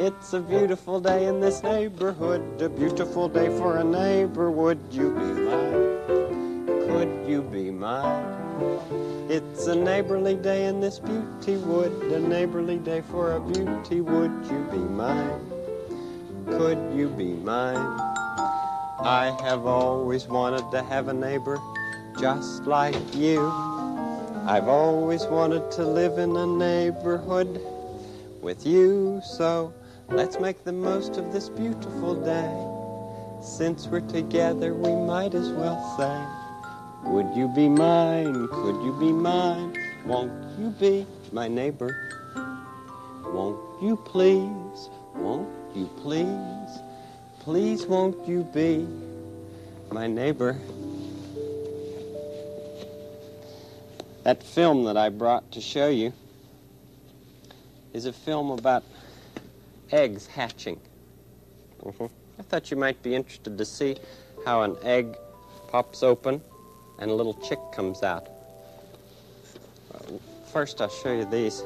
It's a beautiful day in this neighborhood, a beautiful day for a neighbor. Would you be mine? Could you be mine? It's a neighborly day in this beauty wood, a neighborly day for a beauty. Would you be mine? Could you be mine? I have always wanted to have a neighbor just like you. I've always wanted to live in a neighborhood with you. So let's make the most of this beautiful day. Since we're together, we might as well say, would you be mine? Could you be mine? Won't you be my neighbor? Won't you please? Won't you please? Please won't you be my neighbor? That film that I brought to show you is a film about eggs hatching. I thought you might be interested to see how an egg pops open and a little chick comes out. First, I'll show you these.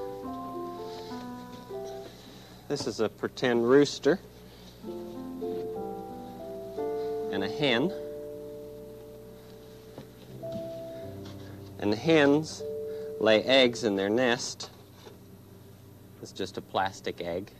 This is a pretend rooster and a hen. And the hens lay eggs in their nest. It's just a plastic egg.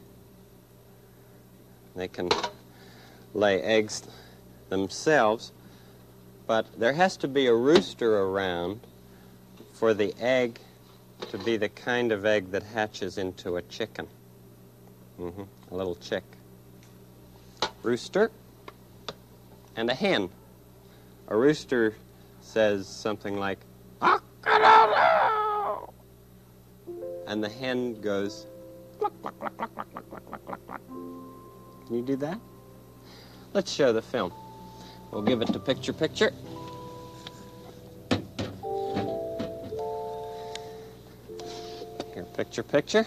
They can lay eggs themselves, but there has to be a rooster around for the egg to be the kind of egg that hatches into a chicken. A little chick. Rooster and a hen. A rooster says something like, "Cock-a-doodle!" And the hen goes, "Cluck, cluck, cluck, cluck, cluck, cluck, cluck, cluck, cluck." Can you do that? Let's show the film. We'll give it to picture. Here, picture.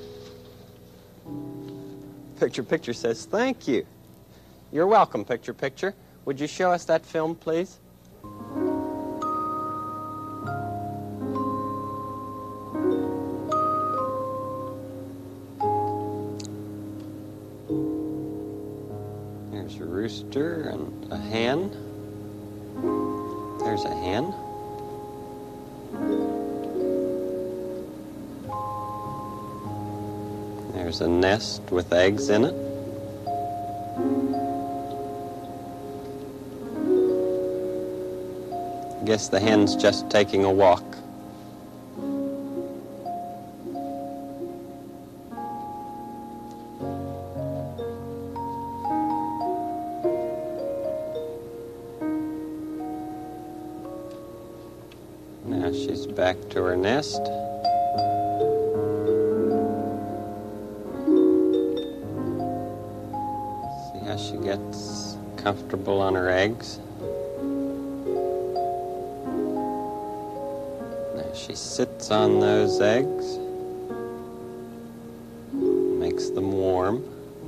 Picture says, "Thank you." You're welcome, picture. Would you show us that film, please? There's a rooster and a hen. There's a hen. There's a nest with eggs in it. I guess the hen's just taking a walk. Now she's back to her nest. See how she gets comfortable on her eggs. Now she sits on those eggs, makes them warm.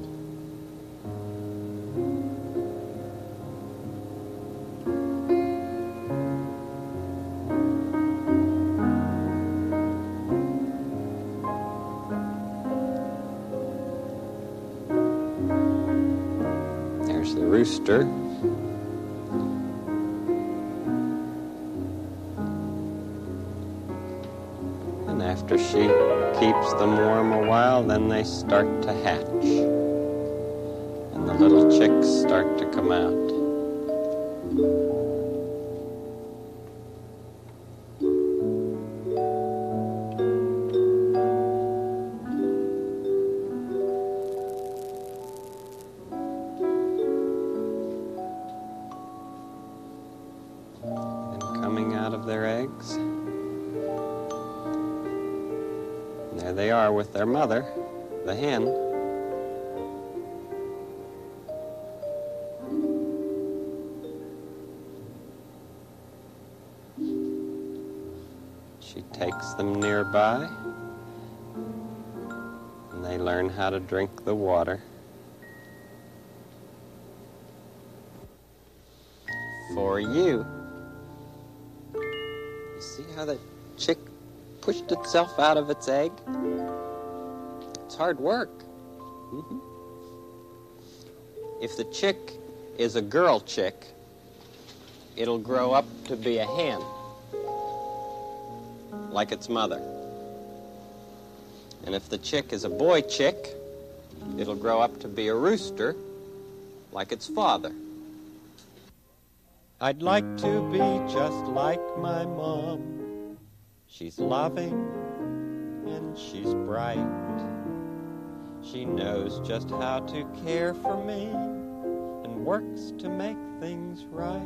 There's the rooster. And after she keeps them warm a while, then they start to hatch. And the little chicks start to come out. Coming out of their eggs. And there they are with their mother, the hen. She takes them nearby, and they learn how to drink the water. For you. See how that chick pushed itself out of its egg? It's hard work. If the chick is a girl chick, it'll grow up to be a hen, like its mother. And if the chick is a boy chick, it'll grow up to be a rooster, like its father. I'd like to be just like my mom. She's loving and she's bright. She knows just how to care for me and works to make things right.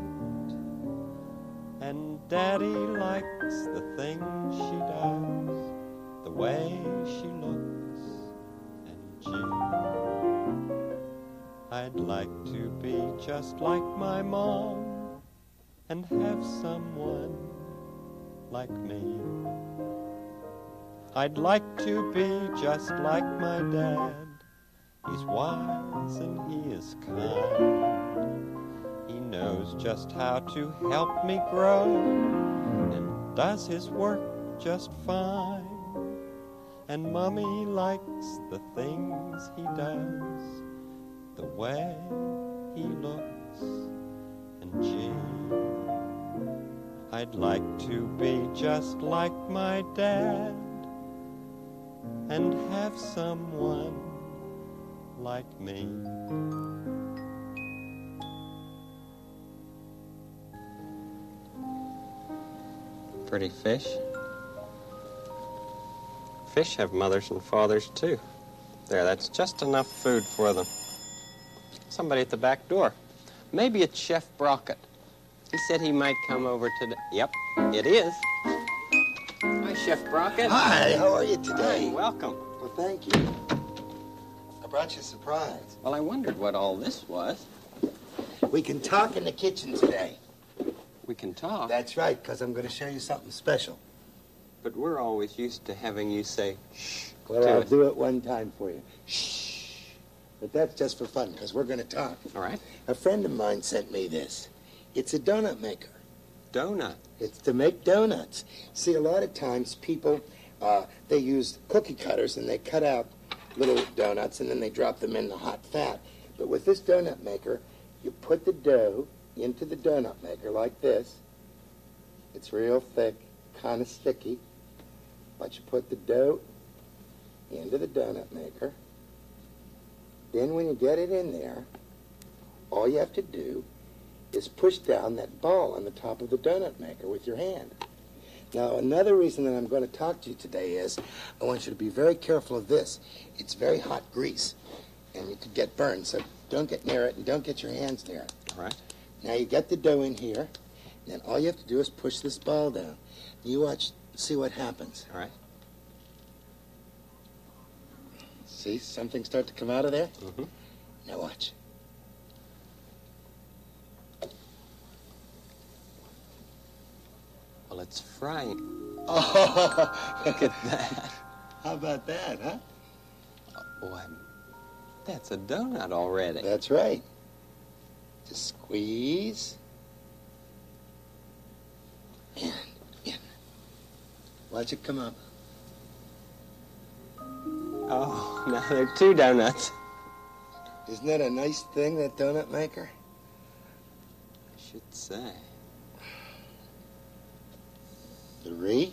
And Daddy likes the things she does, the way she looks, and gee, I'd like to be just like my mom and have someone like me. I'd like to be just like my dad. He's wise and he is kind. He knows just how to help me grow and does his work just fine. And Mommy likes the things he does, the way he looks, and gee, I'd like to be just like my dad and have someone like me. Pretty fish. Fish have mothers and fathers too. There, that's just enough food for them. Somebody at the back door. Maybe it's Chef Brockett. He said he might come over today. Yep, it is. Hi, Chef Brockett. Hi, how are you today? Hi, welcome. Well, thank you. I brought you a surprise. Well, I wondered what all this was. We can talk in the kitchen today. We can talk. That's right, because I'm going to show you something special. But we're always used to having you say, shh. Well, I'll do it one time for you. Shh. But that's just for fun, because we're going to talk. All right. A friend of mine sent me this. It's a donut maker. Donut. It's to make donuts. See, a lot of times people, they use cookie cutters and they cut out little donuts and then they drop them in the hot fat. But with this donut maker, you put the dough into the donut maker like this. It's real thick, kind of sticky. But you put the dough into the donut maker. Then when you get it in there, all you have to do is push down that ball on the top of the donut maker with your hand. Now, another reason that I'm going to talk to you today is I want you to be very careful of this. It's very hot grease, and you could get burned, so don't get near it and don't get your hands near it. All right. Now, you get the dough in here, and then all you have to do is push this ball down. You watch, see what happens. All right. See, something start to come out of there? Mm-hmm. Now watch. Well, it's frying. Oh, Look at that. How about that, huh? Boy, that's a donut already. That's right. Just squeeze. And in. Watch it come up. Oh, now there are two donuts. Isn't that a nice thing, that donut maker? I should say. 3.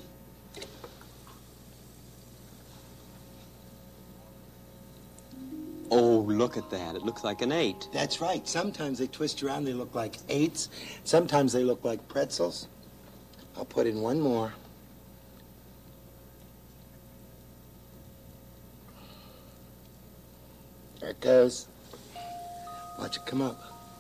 Oh, look at that. It looks like an 8. That's right. Sometimes they twist around, they look like 8s. Sometimes they look like pretzels. I'll put in one more. There it goes. Watch it come up.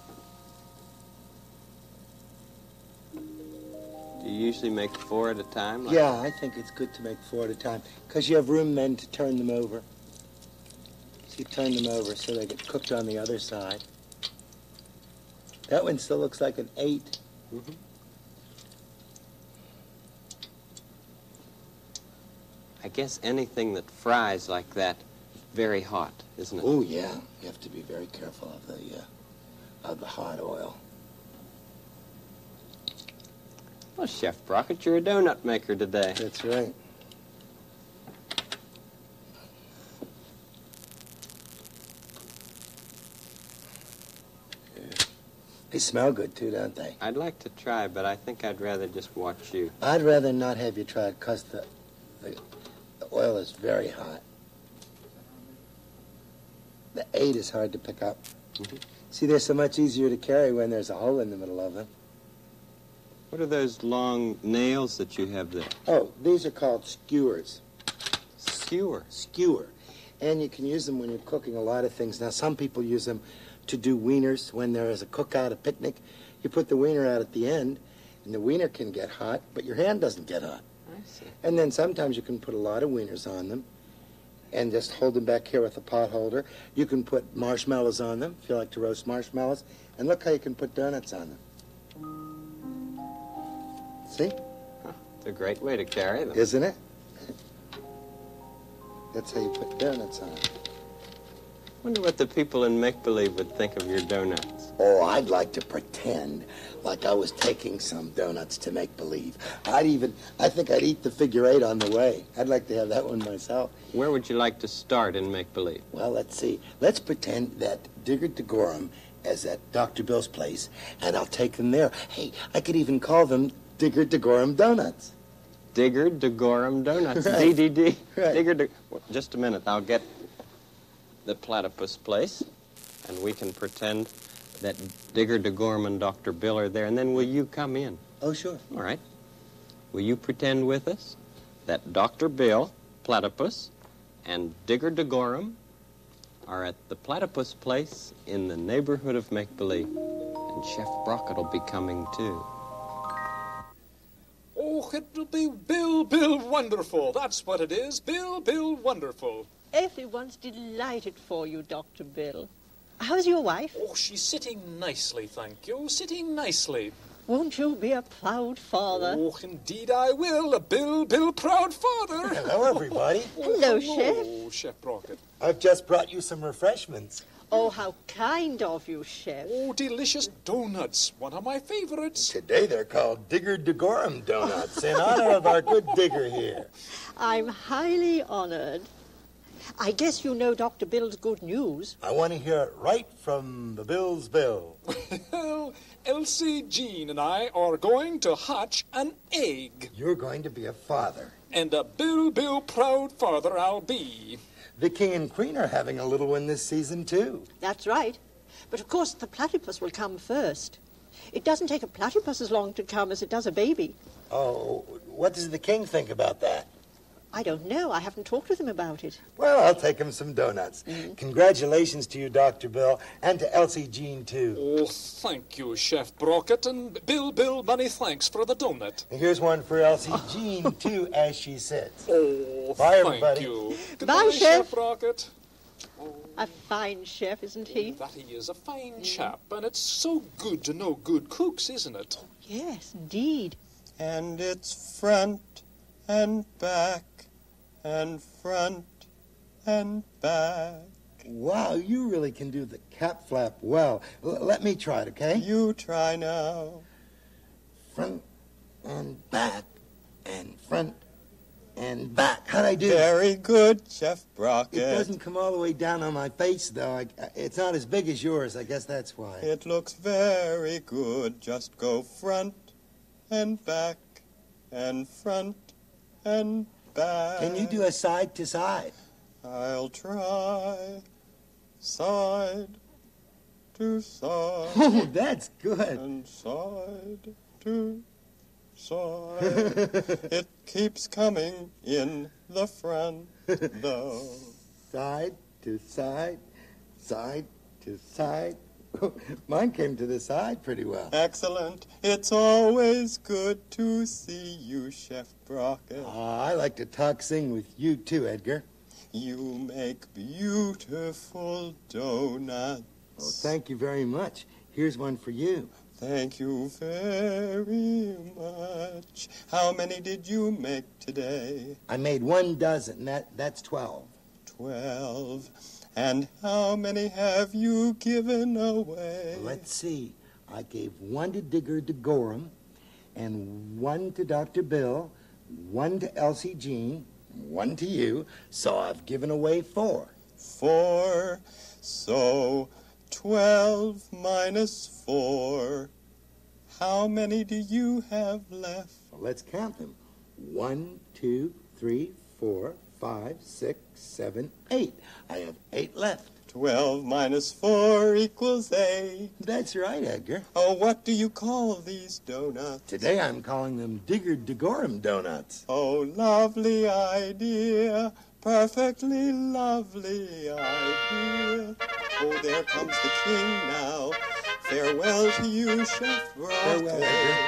Do you usually make 4 at a time? Yeah, I think it's good to make 4 at a time, because you have room then to turn them over. So you turn them over so they get cooked on the other side. That one still looks like an 8. Mm-hmm. I guess anything that fries like that, very hot, isn't it? Oh, yeah. You have to be very careful of the hot oil. Well, Chef Brockett, you're a donut maker today. That's right. They smell good, too, don't they? I'd like to try, but I think I'd rather just watch you. I'd rather not have you try it because the oil is very hot. The 8 is hard to pick up. Mm-hmm. See, they're so much easier to carry when there's a hole in the middle of them. What are those long nails that you have there? Oh, these are called skewers. Skewer. Skewer. And you can use them when you're cooking a lot of things. Now, some people use them to do wieners when there is a cookout, a picnic. You put the wiener out at the end, and the wiener can get hot, but your hand doesn't get hot. I see. And then sometimes you can put a lot of wieners on them and just hold them back here with a pot holder. You can put marshmallows on them if you like to roast marshmallows. And look how you can put donuts on them. See? It's a great way to carry them. Isn't it? That's how you put donuts on. Wonder what the people in make-believe would think of your donuts. Oh, I'd like to pretend like I was taking some donuts to make believe. I think I'd eat the figure 8 on the way. I'd like to have that one myself. Where would you like to start in make-believe? Well, let's see. Let's pretend that Digger DeGorham is at Dr. Bill's place, and I'll take them there. Hey, I could even call them Digger DeGorham Donuts. Digger DeGorham Donuts. Right. DDD. Right. Digger just a minute. I'll get the platypus place, and we can pretend that Digger DeGorham and Dr. Bill are there, and then will you come in? Oh, sure. All right. Will you pretend with us that Dr. Bill, platypus, and Digger DeGorham are at the platypus place in the neighborhood of make-believe, and Chef Brockett will be coming too. Oh, it'll be Bill wonderful. That's what it is. Bill wonderful. Everyone's delighted for you, Dr. Bill. How's your wife? Oh, she's sitting nicely, thank you. Sitting nicely. Won't you be a proud father? Oh, indeed I will. A Bill proud father. Hello, everybody. Hello, Hello, Chef Brockett. I've just brought you some refreshments. Oh, how kind of you, Chef. Oh, delicious donuts. One of my favorites. Today they're called Digger DeGorham Donuts in honor of our good Digger here. I'm highly honored. I guess you know Dr. Bill's good news. I want to hear it right from the Bill's Bill. Well, Elsie, Jean, and I are going to hatch an egg. You're going to be a father. And a Bill proud father I'll be. The king and queen are having a little one this season, too. That's right. But of course the platypus will come first. It doesn't take a platypus as long to come as it does a baby. Oh, what does the king think about that? I don't know. I haven't talked with him about it. Well, I'll take him some donuts. Congratulations to you, Dr. Bill, and to Elsie Jean, too. Oh, thank you, Chef Brockett, and Bill, many thanks for the donut. And here's one for Elsie Jean, too, as she sits. Oh, Bye, thank everybody. you. Bye, Chef. Brockett. A fine chef, isn't he? That he is a fine chap, and it's so good to know good cooks, isn't it? Yes, indeed. And it's front and back and front and back. Wow, you really can do the cap flap well. Let me try it, okay? You try now. Front and back and front and back. How'd I do? Very good, Chef Brockett. It doesn't come all the way down on my face, though. It's not as big as yours. I guess that's why. It looks very good. Just go front and back and front and back. Can you do a side to side? I'll try. Side to side. Oh, that's good. And side to side. It keeps coming in the front, though. Side to side, side to side. Mine came to the side pretty well. Excellent. It's always good to see you, Chef Brockett. I like to talk sing with you too, Edgar. You make beautiful donuts. Oh, thank you very much. Here's one for you. Thank you very much. How many did you make today? I made 1 dozen. That's 12. 12. And how many have you given away? Let's see. I gave 1 to Digger DeGorham, and 1 to Dr. Bill, 1 to Elsie Jean, 1 to you. So I've given away 4. 4. So 12 minus 4. How many do you have left? Well, let's count them. 1, 2, 3, 4, 5, 6, 7, 8. I have 8 left. 12 minus 4 equals 8. That's right, Edgar. Oh, what do you call these donuts? Today I'm calling them Digger Degorum donuts. Oh, lovely idea. Perfectly lovely idea. Oh, there comes the king now. Farewell to you, Chef Rocket. Farewell, Edgar.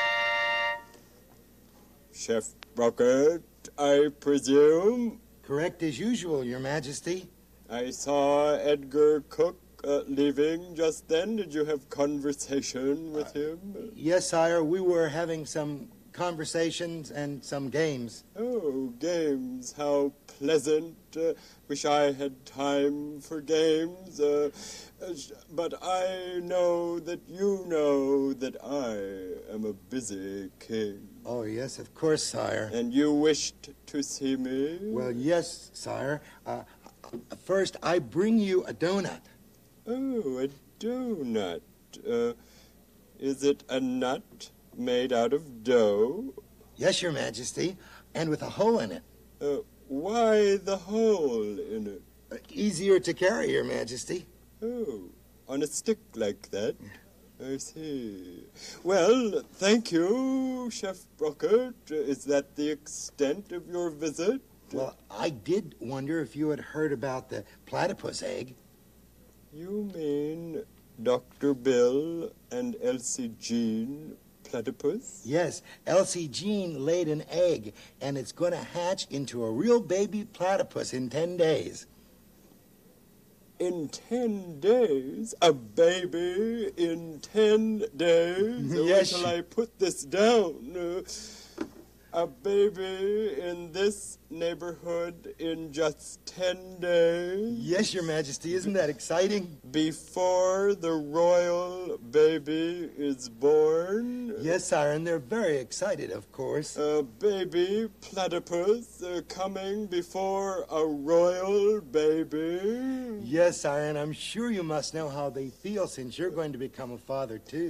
Chef Rocket, I presume? Correct as usual, Your Majesty. I saw Edgar Cook leaving just then. Did you have conversation with him? Yes, sire, we were having some conversations and some games. Oh, games. How pleasant. Wish I had time for games. But I know that you know that I am a busy king. Oh, yes, of course, sire. And you wished to see me? Well, yes, sire. First, I bring you a donut. Oh, a donut. Is it a nut made out of dough? Yes, Your Majesty, and with a hole in it. Why the hole in it? Easier to carry, Your Majesty. Oh, on a stick like that? I see. Well, thank you, Chef Rocket. Is that the extent of your visit? Well, I did wonder if you had heard about the platypus egg. You mean Dr. Bill and Elsie Jean Platypus? Yes, Elsie Jean laid an egg, and it's going to hatch into a real baby platypus in 10 days. In 10 days? A baby in 10 days? Yes. Wait till I put this down. A baby in this neighborhood in just 10 days? Yes, Your Majesty. Isn't that exciting? Before the royal baby is born? Yes, sire, and they're very excited, of course. A baby platypus coming before a royal baby? Yes, sire, and I'm sure you must know how they feel since you're going to become a father, too.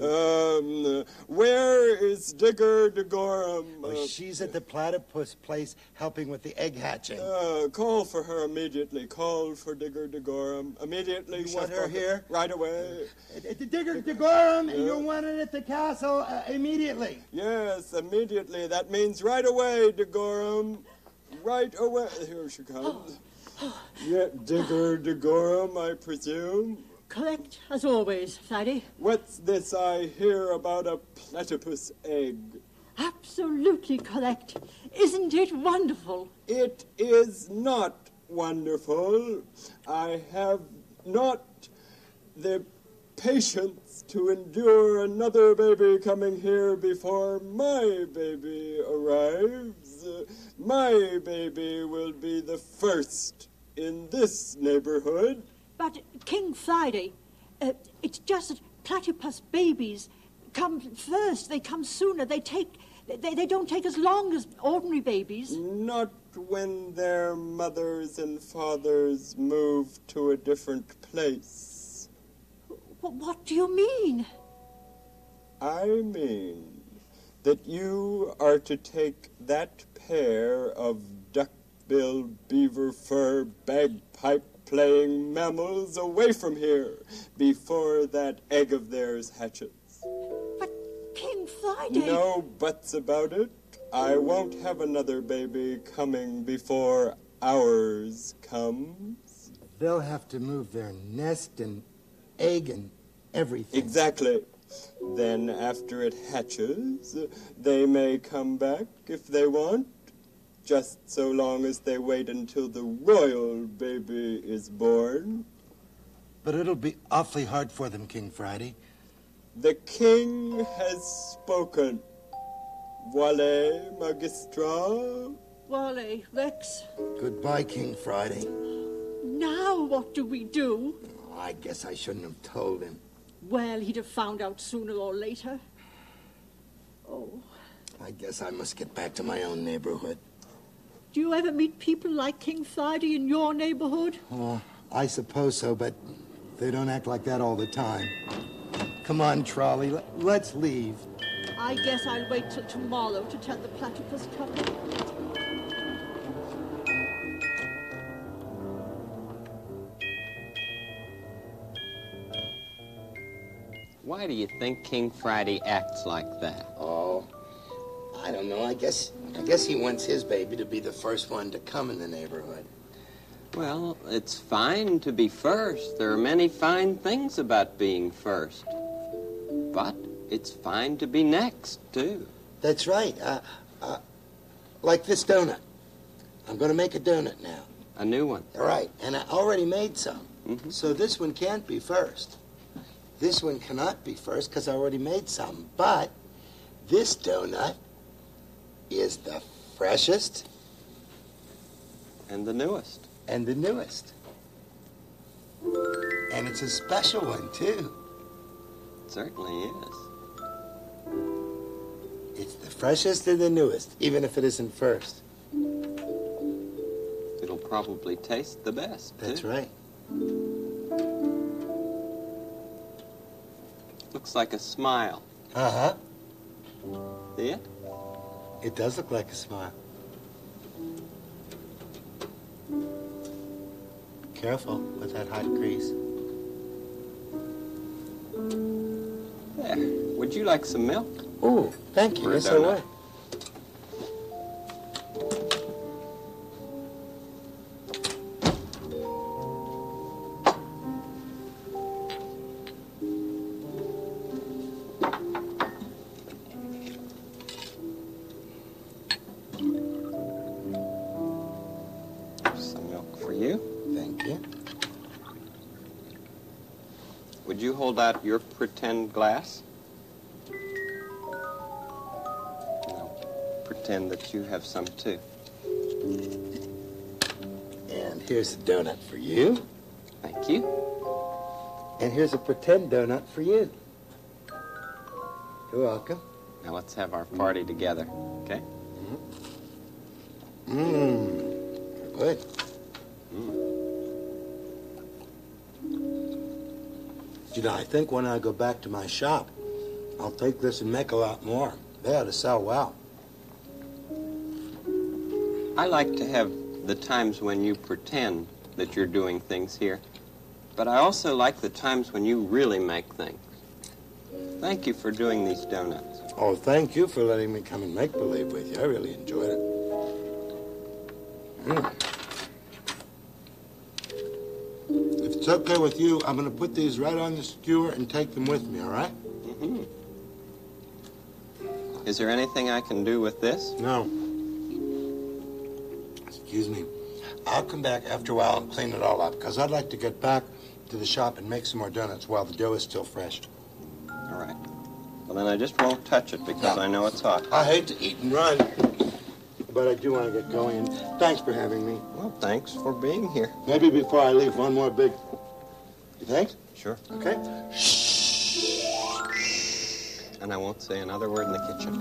Where is Digger Degorum? She's at the platypus place helping with the egg hatching. Call for her immediately. Call for Digger Degorum. Immediately. You want her here? Right away. Digger Degorum, you're wanted at the castle immediately. Yes, immediately. That means right away, Degorum. Right away. Here she comes. Yeah, Digger Degorum, I presume. Correct, as always, Friday. What's this I hear about a platypus egg? Absolutely correct. Isn't it wonderful? It is not wonderful. I have not the patience to endure another baby coming here before my baby arrives. My baby will be the first in this neighborhood. But, King Friday, it's just that platypus babies come first. They come sooner. They don't take as long as ordinary babies. Not when their mothers and fathers move to a different place. What do you mean? I mean that you are to take that pair of duck-bill, beaver-fur, bagpipe-playing mammals away from here before that egg of theirs hatches. But, King Friday... No buts about it. I won't have another baby coming before ours comes. They'll have to move their nest and egg and everything. Exactly. Then after it hatches, they may come back if they want, just so long as they wait until the royal baby is born. But it'll be awfully hard for them, King Friday. The king has spoken. Voile, magistrat. Wally, Rex. Goodbye, King Friday. Now what do we do? Oh, I guess I shouldn't have told him. Well, he'd have found out sooner or later. Oh. I guess I must get back to my own neighborhood. Do you ever meet people like King Friday in your neighborhood? Oh, I suppose so, but they don't act like that all the time. Come on, Trolley, let's leave. I guess I'll wait till tomorrow to tell the platypus couple. Why do you think King Friday acts like that? Oh, I don't know. I guess he wants his baby to be the first one to come in the neighborhood. Well, it's fine to be first. There are many fine things about being first. But it's fine to be next, too. That's right. Like this donut. I'm going to make a donut now. A new one. All right, and I already made some. Mm-hmm. So this one can't be first. This one cannot be first because I already made some. But this donut is the freshest. And the newest. And the newest. And it's a special one, too. It certainly is. It's the freshest and the newest, even if it isn't first. It'll probably taste the best, too. That's right. Looks like a smile. Uh-huh. See it? It does look like a smile. Careful with that hot grease. There. Would you like some milk? Oh, thank you. For a Yes, I donut. would. Some milk for you. Thank you. Would you hold out your pretend glass? No. Pretend that you have some, too. And here's a donut for you. Thank you. And here's a pretend donut for you. You're welcome. Now let's have our party together, okay? Good. You know, I think when I go back to my shop, I'll take this and make a lot more. They ought to sell well. I like to have the times when you pretend that you're doing things here, but I also like the times when you really make things. Thank you for doing these donuts. Oh, thank you for letting me come and make believe with you. I really enjoyed it. If it's okay with you, I'm going to put these right on the skewer and take them with me, all right? Mm-hmm. Is there anything I can do with this? No. Excuse me. I'll come back after a while and clean it all up, because I'd like to get back to the shop and make some more donuts while the dough is still fresh. All right. Well, then I just won't touch it because I know it's hot. I hate to eat and run, but I do want to get going, and thanks for having me. Well, thanks for being here. Maybe before I leave, one more big... You think? Sure. Okay. And I won't say another word in the kitchen.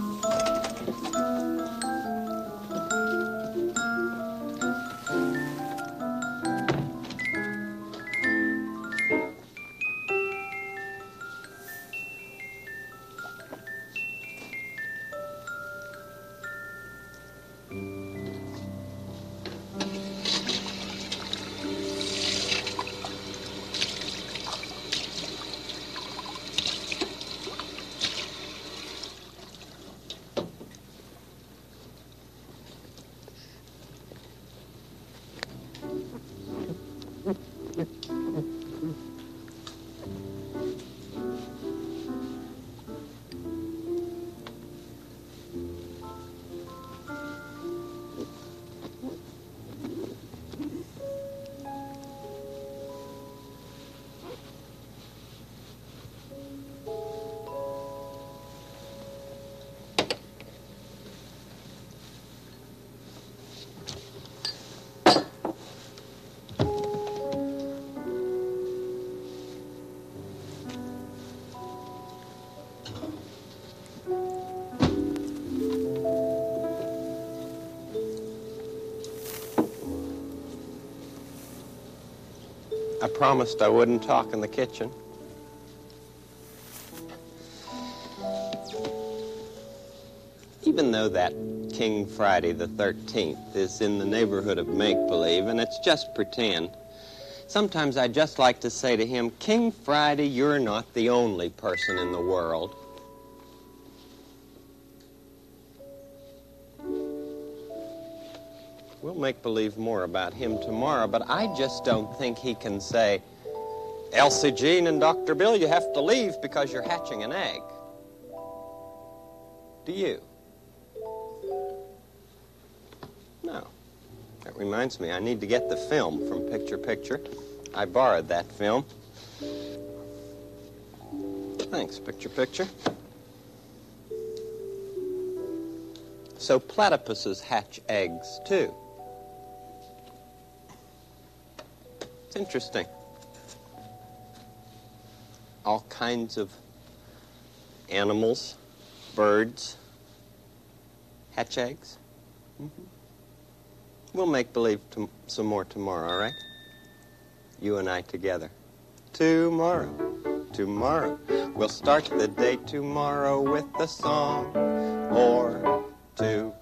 I promised I wouldn't talk in the kitchen. Even though that King Friday the 13th is in the neighborhood of make-believe, and it's just pretend, sometimes I just like to say to him, King Friday, you're not the only person in the world. We'll make believe more about him tomorrow, but I just don't think he can say, Elsie Jean and Dr. Bill, you have to leave because you're hatching an egg. Do you? No. That reminds me, I need to get the film from Picture Picture. I borrowed that film. Thanks, Picture Picture. So platypuses hatch eggs, too. It's interesting. All kinds of animals, birds, hatch eggs. Mm-hmm. We'll make believe some more tomorrow, all right? You and I together. Tomorrow. We'll start the day tomorrow with a song or two.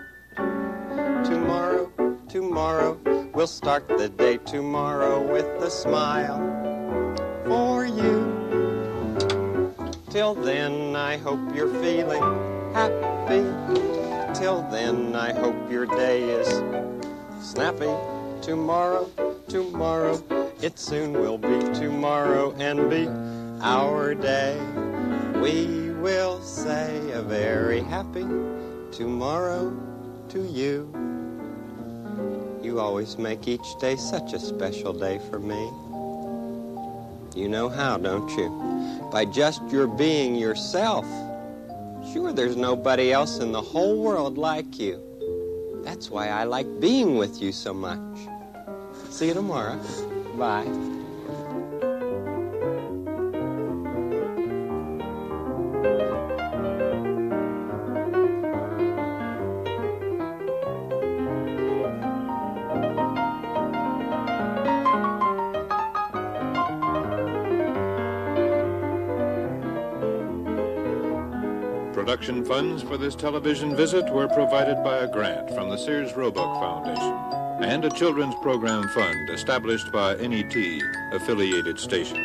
Tomorrow. We'll start the day tomorrow with a smile for you. Till then, I hope you're feeling happy. Till then, I hope your day is snappy. Tomorrow, it soon will be tomorrow and be our day. We will say a very happy tomorrow to you. You always make each day such a special day for me. You know how, don't you? By just your being yourself. Sure, there's nobody else in the whole world like you. That's why I like being with you so much. See you tomorrow. Bye. Production funds for this television visit were provided by a grant from the Sears Roebuck Foundation and a children's program fund established by NET affiliated stations.